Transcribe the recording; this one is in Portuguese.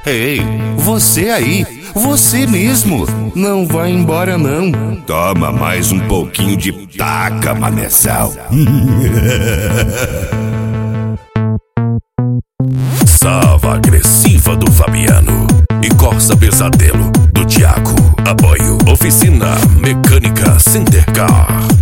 Ei, você aí, você mesmo, não vai embora não. Toma mais um pouquinho de taca, manezal. Sava agressiva do Fabiano e Corsa Pesadelo do Thiago. Apoio Oficina Mecânica Centercar.